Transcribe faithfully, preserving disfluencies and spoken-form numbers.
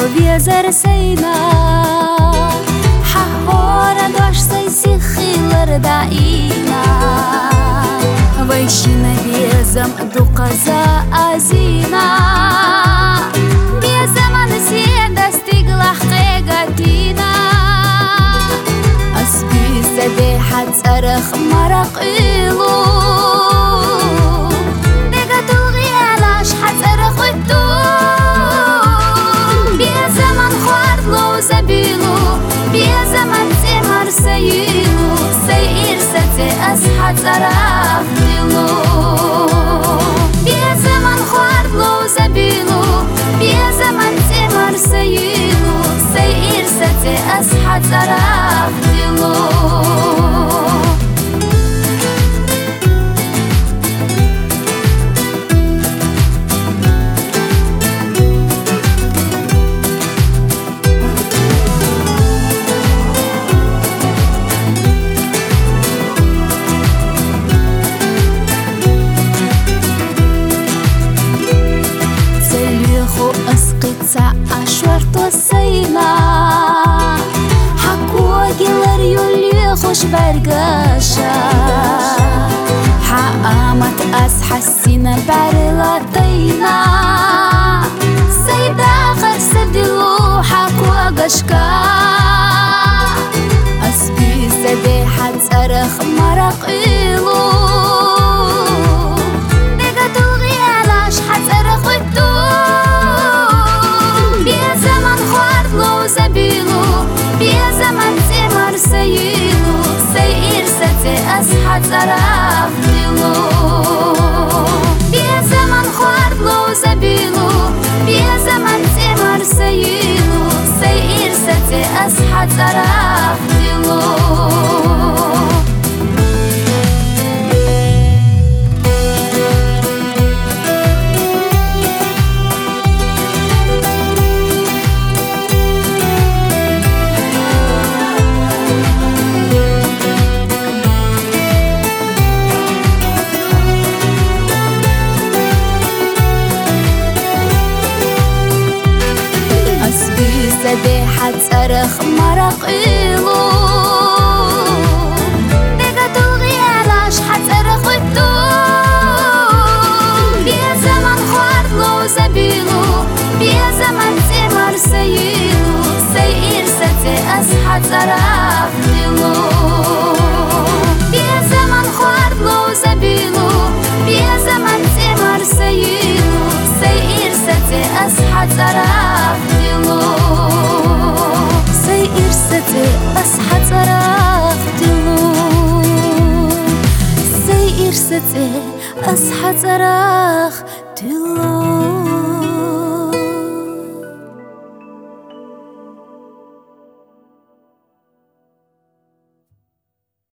وێزەر سەینا حەهۆرە دۆش سەیسی خیڵەردا ئینا وەیشینە بێزەم دوو قەزە ئازینا بێزەمە نسیە دەستی گڵەحقێگەتینا ئەسپی سەدێ حەجەرەخ مەرەقیڵو سيلو سير ستي أصحى تراف دلو بيا زمن خوارد لو زبيلو بيا زمن تمر سيلو سير ستي أصحى تراف دلو خوش برگشا حامت از حسینه برلاتینا سیدا خرس دلو حق و گشکا اسبی سده حد زرخ مرقیلو دیگه تو غیالاش حد زرخ دو بیا زمان خوارد لو زبیلو بیا زمان تمر سیلو سير ستي أصحى تراف دلو بيا زمن خوارد لو زبيلو بيا زمن تمر سيلو سير ستي أصحى تراف دلو سدي حد صرخ مرقيلو ديگه تو غيالاش حد صرخ دو بيا زمن خوارد لو زبيلو بيا زمن تمر سيلو سير ستي أصحى تراف دلو بيا زمن خوارد لو زبيلو بيا زمن تمر سيلو سير ستي أصحى تراف دلو سير ستي أصحى تراف دلو سير ستي أصحى تراف دلو